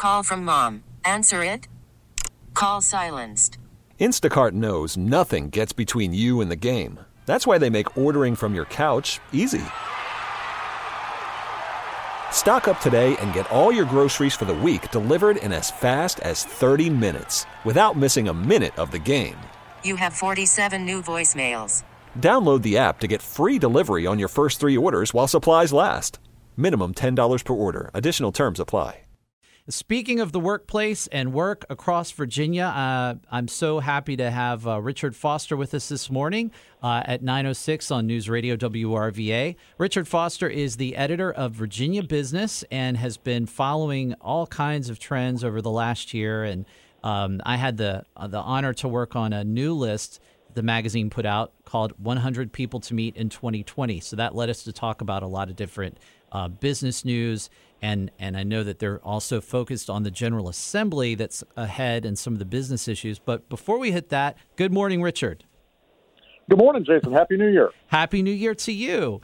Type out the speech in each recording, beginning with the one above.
Call from mom. Answer it. Call silenced. Instacart knows nothing gets between you and the game. That's why they make ordering from your couch easy. Stock up today and get all your groceries for the week delivered in as fast as 30 minutes without missing a minute of the game. You have 47 new voicemails. Download the app to get free delivery on your first 3 orders while supplies last. Minimum $10 per order. Additional terms apply. Speaking of the workplace and work across Virginia, I'm so happy to have Richard Foster with us this morning at 9:06 on News Radio WRVA. Richard Foster is the editor of Virginia Business and has been following all kinds of trends over the last year. And I had the honor to work on a new list the magazine put out called 100 People to Meet in 2020. So that led us to talk about a lot of different business news. And I know that they're also focused on the General Assembly that's ahead and some of the business issues. But before we hit that, good morning, Richard. Good morning, Jason. Happy New Year. Happy New Year to you.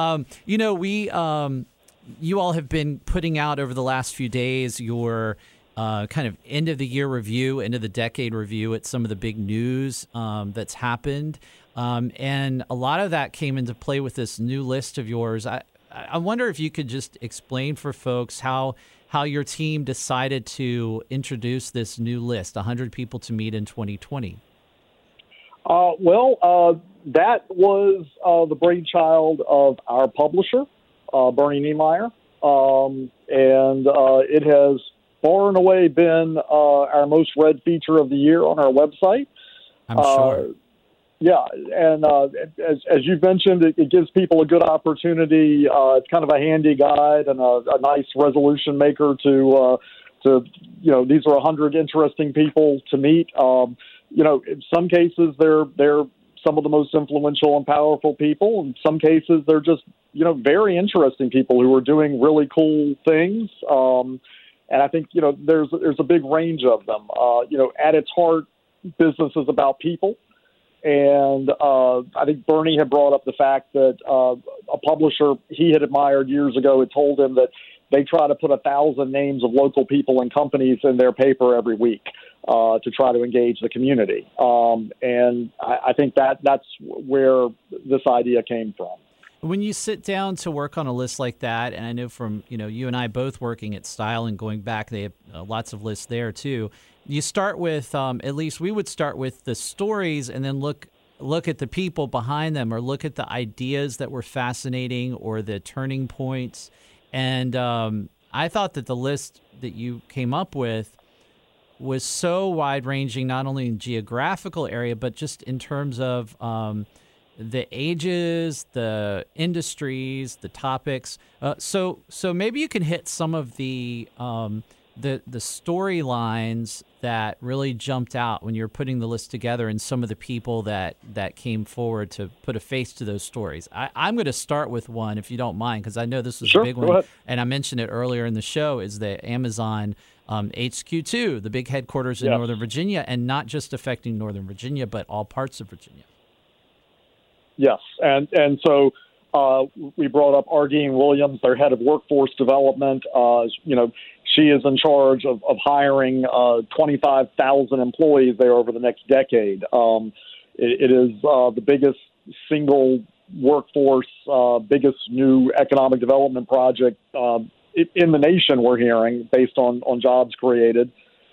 You all have been putting out over the last few days your kind of end of the year review, end of the decade review at some of the big news that's happened. And a lot of that came into play with this new list of yours. I wonder if you could just explain for folks how your team decided to introduce this new list, 100 People to Meet in 2020. That was the brainchild of our publisher, Bernie Niemeyer, and it has far and away been our most read feature of the year on our website. I'm sure. Yeah, and as you've mentioned, it gives people a good opportunity. It's kind of a handy guide and a nice resolution maker to these are 100 interesting people to meet. In some cases, they're some of the most influential and powerful people. In some cases, they're just very interesting people who are doing really cool things. And I think there's a big range of them. At its heart, business is about people. And I think Bernie had brought up the fact that a publisher he had admired years ago had told him that they try to put 1,000 names of local people and companies in their paper every week to try to engage the community. And I think that's where this idea came from. When you sit down to work on a list like that, and I know from you and I both working at Style and going back, they have lots of lists there too. You start with, at least we would start with the stories and then look at the people behind them or look at the ideas that were fascinating or the turning points. And I thought that the list that you came up with was so wide-ranging, not only in geographical area, but just in terms of the ages, the industries, the topics. So maybe you can hit some of the storylines that really jumped out when you're putting the list together and some of the people that came forward to put a face to those stories. I'm going to start with one, if you don't mind, because I know this was a big one. And I mentioned it earlier in the show, is the Amazon HQ2, the big headquarters in Northern Virginia, and not just affecting Northern Virginia, but all parts of Virginia. Yes. And so we brought up Ardeen Williams, their head of workforce development. She is in charge of hiring 25,000 employees there over the next decade. It is the biggest single workforce, biggest new economic development project in the nation, we're hearing, based on jobs created.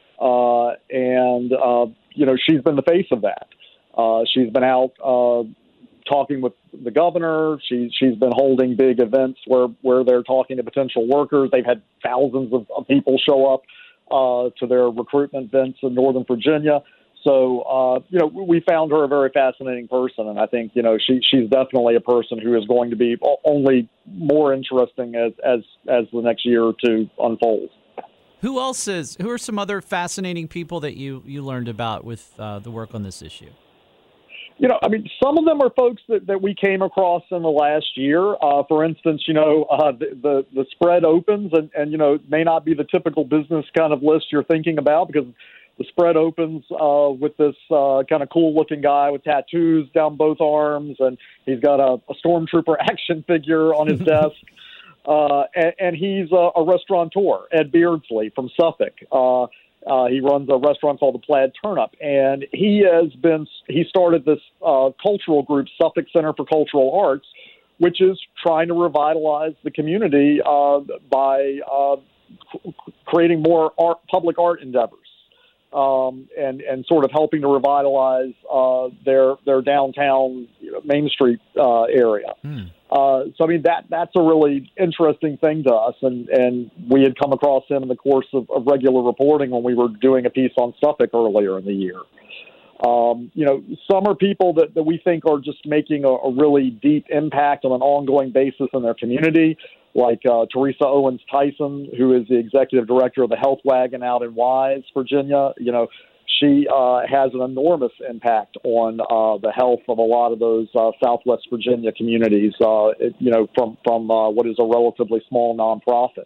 She's been the face of that. She's been out talking with the governor. She's been holding big events where they're talking to potential workers. They've had thousands of people show up to their recruitment events in Northern Virginia. So, we found her a very fascinating person. And I think, she's definitely a person who is going to be only more interesting as the next year or two unfolds. Who are some other fascinating people that you learned about with the work on this issue? Some of them are folks that we came across in the last year. For instance, the spread opens and it may not be the typical business kind of list you're thinking about, because the spread opens with this kind of cool looking guy with tattoos down both arms, and he's got a stormtrooper action figure on his desk. and he's a restaurateur, Ed Beardsley from Suffolk. He runs a restaurant called the Plaid Turnip, and he started this cultural group, Suffolk Center for Cultural Arts, which is trying to revitalize the community by creating more public art endeavors, and sort of helping to revitalize their downtown Main Street area. So I mean that's a really interesting thing to us, and we had come across him in the course of regular reporting when we were doing a piece on Suffolk earlier in the year. Some are people that we think are just making a really deep impact on an ongoing basis in their community, like Teresa Owens Tyson, who is the executive director of the Health Wagon out in Wise, Virginia. She has an enormous impact on the health of a lot of those Southwest Virginia communities, from what is a relatively small nonprofit.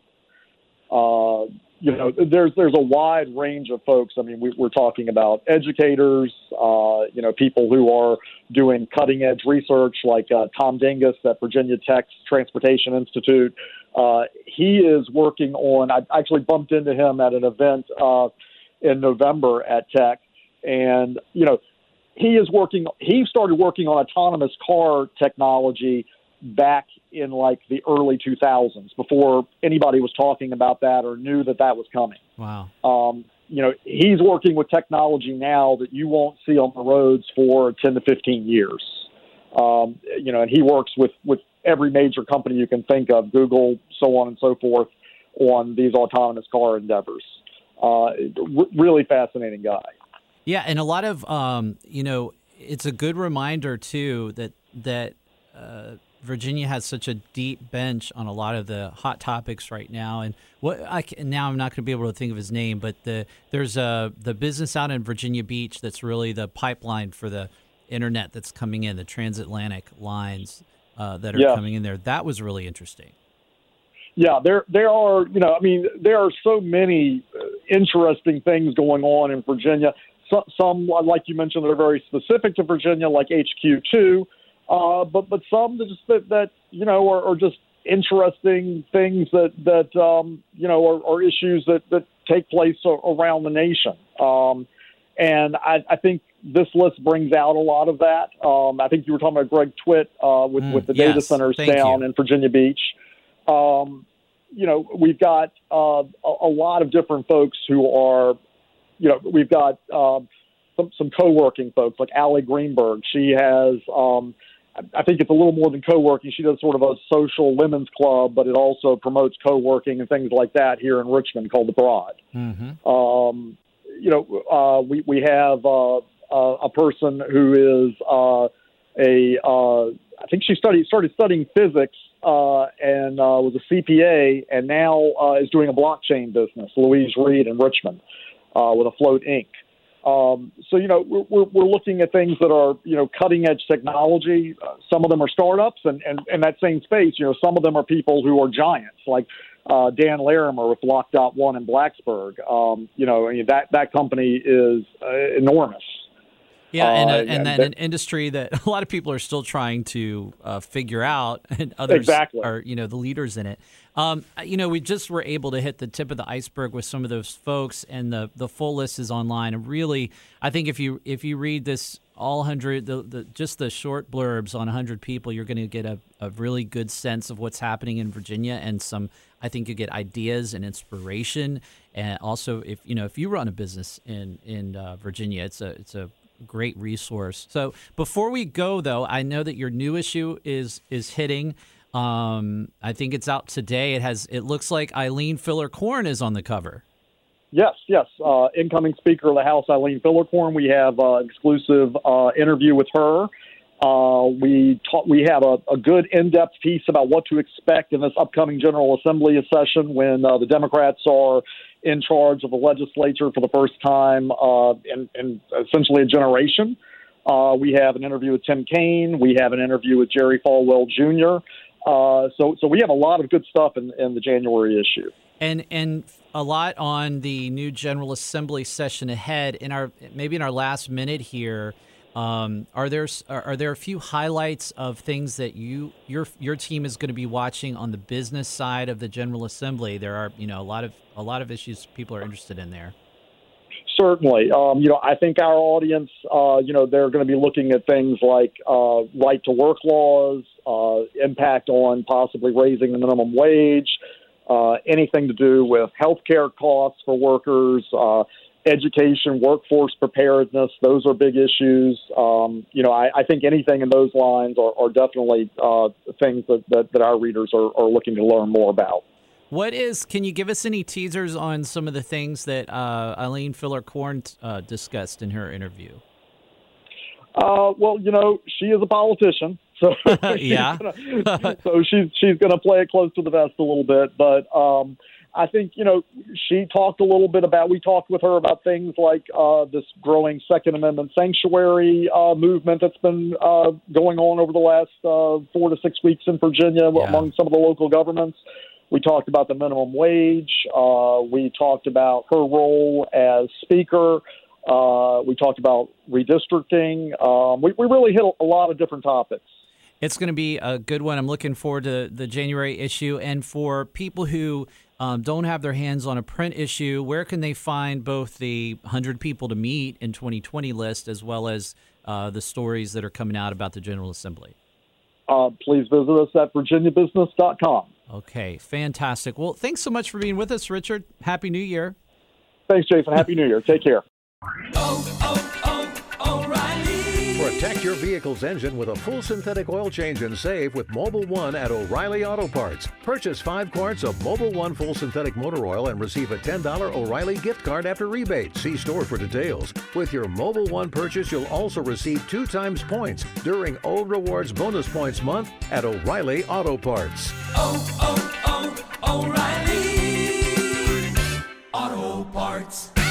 There's a wide range of folks. I mean, we're talking about educators, people who are doing cutting edge research, like Tom Dingus at Virginia Tech's Transportation Institute. He is working on. I actually bumped into him at an event in November at Tech, and he started working on autonomous car technology back in like the early 2000s, before anybody was talking about that or knew that was coming. Wow. He's working with technology now that you won't see on the roads for 10 to 15 years. And he works with every major company you can think of, Google, so on and so forth, on these autonomous car endeavors. Really fascinating guy. Yeah, and a lot of, it's a good reminder, too, that Virginia has such a deep bench on a lot of the hot topics right now. And now I'm not going to be able to think of his name, but there's the business out in Virginia Beach that's really the pipeline for the internet that's coming in, the transatlantic lines that are coming in there. That was really interesting. Yeah, there are, there are so many interesting things going on in Virginia. Some, like you mentioned, that are very specific to Virginia, like HQ2, but some that are just interesting things that are issues that take place around the nation. And I think this list brings out a lot of that. I think you were talking about Greg Twitt with the data centers down in Virginia Beach. We've got a lot of different folks who are, we've got some co-working folks like Allie Greenberg. She has, I think it's a little more than co-working. She does sort of a social women's club, but it also promotes co-working and things like that here in Richmond called The Broad. Mm-hmm. We have a person who is I think she started studying physics and was a CPA, and now is doing a blockchain business, Louise Reed in Richmond, with Afloat Inc. We're looking at things that are, cutting edge technology. Some of them are startups, and in that same space, some of them are people who are giants, like Dan Larimer with Block.one in Blacksburg. That company is enormous. Yeah, and an industry that a lot of people are still trying to figure out, and others are, the leaders in it. We just were able to hit the tip of the iceberg with some of those folks, and the full list is online. And really, I think if you read this, all 100, just the short blurbs on 100 people, you're going to get a really good sense of what's happening in Virginia, and I think you get ideas and inspiration. And also, if you run a business in Virginia, it's a great resource. So before we go, though, I know that your new issue is hitting. I think it's out today. It looks like Eileen Filler-Corn is on the cover. Yes. Incoming Speaker of the House, Eileen Filler-Corn. We have an exclusive interview with her. We have a good in-depth piece about what to expect in this upcoming General Assembly session when the Democrats are in charge of the legislature for the first time in essentially a generation. We have an interview with Tim Kaine. We have an interview with Jerry Falwell Jr. So we have a lot of good stuff in the January issue. And a lot on the new General Assembly session ahead. Maybe in our last minute here, Are there a few highlights of things that your team is going to be watching on the business side of the General Assembly? There are a lot of issues people are interested in there. Certainly. I think our audience, they're going to be looking at things like right to work laws, impact on possibly raising the minimum wage, anything to do with healthcare costs for workers, education, workforce preparedness. Those are big issues. I think anything in those lines are definitely things that our readers are looking to learn more about. Can you give us any teasers on some of the things that Eileen Filler-Corn discussed in her interview? She is a politician, so yeah. she's going to play it close to the vest a little bit. But I think she talked a little bit about. We talked with her about things like this growing Second Amendment sanctuary movement that's been going on over the last 4 to 6 weeks in Virginia among some of the local governments. We talked about the minimum wage. We talked about her role as speaker. We talked about redistricting. We really hit a lot of different topics. It's going to be a good one. I'm looking forward to the January issue. And for people who don't have their hands on a print issue, where can they find both the 100 people to meet in 2020 list as well as the stories that are coming out about the General Assembly? Please visit us at virginiabusiness.com. Okay, fantastic. Well, thanks so much for being with us, Richard. Happy New Year. Thanks, Jason. Happy New Year. Take care. O'Reilly. Protect your vehicle's engine with a full synthetic oil change and save with Mobil 1 at O'Reilly Auto Parts. Purchase 5 quarts of Mobil 1 full synthetic motor oil and receive a $10 O'Reilly gift card after rebate. See store for details. With your Mobil 1 purchase, you'll also receive 2 times points during O Rewards Bonus Points Month at O'Reilly Auto Parts. O'Reilly Auto Parts.